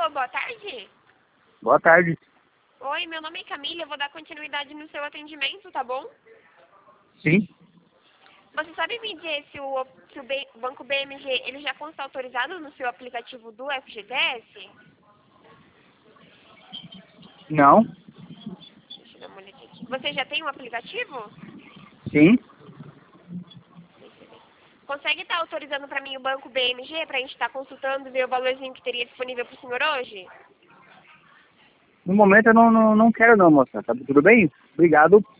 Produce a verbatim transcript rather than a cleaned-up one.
Alô, boa tarde. Boa tarde. Oi, meu nome é Camila, eu vou dar continuidade no seu atendimento, tá bom? Sim. Você sabe me dizer se o, se o B- Banco B M G ele já consta autorizado no seu aplicativo do F G T S? Não. Deixa eu dar uma olhadinha aqui. Você já tem um aplicativo? Sim. Consegue estar autorizando para mim o Banco B M G para a gente estar consultando e ver o valorzinho que teria disponível para o senhor hoje? No momento eu não, não, não quero não, moça. Tá tudo bem? Obrigado.